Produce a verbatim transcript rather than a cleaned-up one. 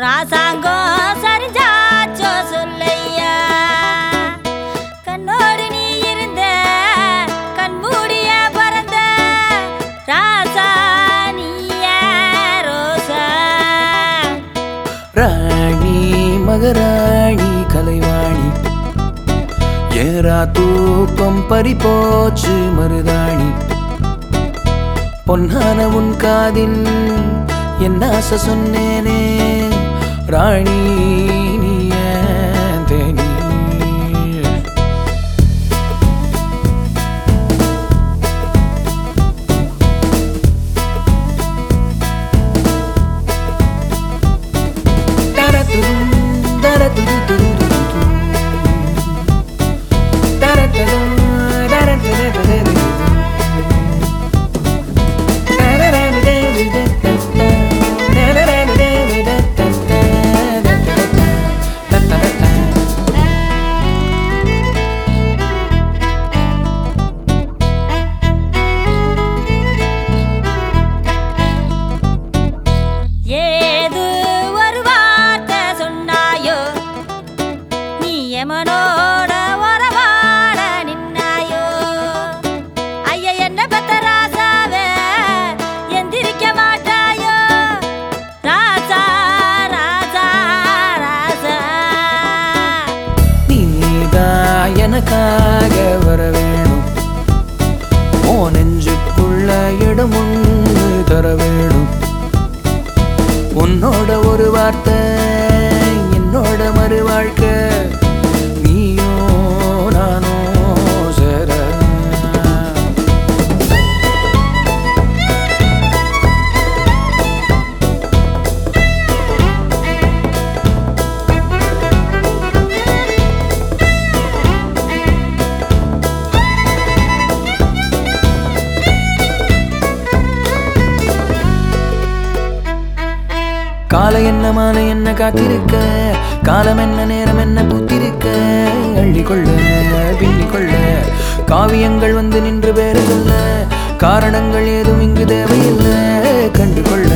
ராசாங்கம் சரிஞ்சாச்சோ சொல்லையா கண்ணோடு நீ இருந்த கண்மூடிய பறந்த ராசா நீய ரோசா ராணி மகராணி கலைவாணி ஏரா தூக்கம் பறிபோச்சு மருதாணி பொன்னான உன் காதில் என் ஆசை சொன்னேனே ராணி நீ ஏன் தேனி மனோட வரவாட நின்னாயோ ஐய என்ன பத்த ராசாவே எந்திரிக்க மாட்டாயோ ராசா ராசா ராசா நீதா எனக்காக வர வேணும் ஓ நெஞ்சுக்குள்ள இடம் ஒன்று தர வேணும் உன்னோட ஒரு வார்த்தை என்னோட மறு வாழ்க்கை காலை என்ன மாலை என்ன காத்திருக்க காலம் என்ன நேரம் என்ன பூத்திருக்க அள்ளிக்கொள்ள பின்னிக்கொள்ள காவியங்கள் வந்து நின்று பேரு சொல்ல காரணங்கள் ஏதும் இங்கு தேவையில்லை கண்டுகொள்ள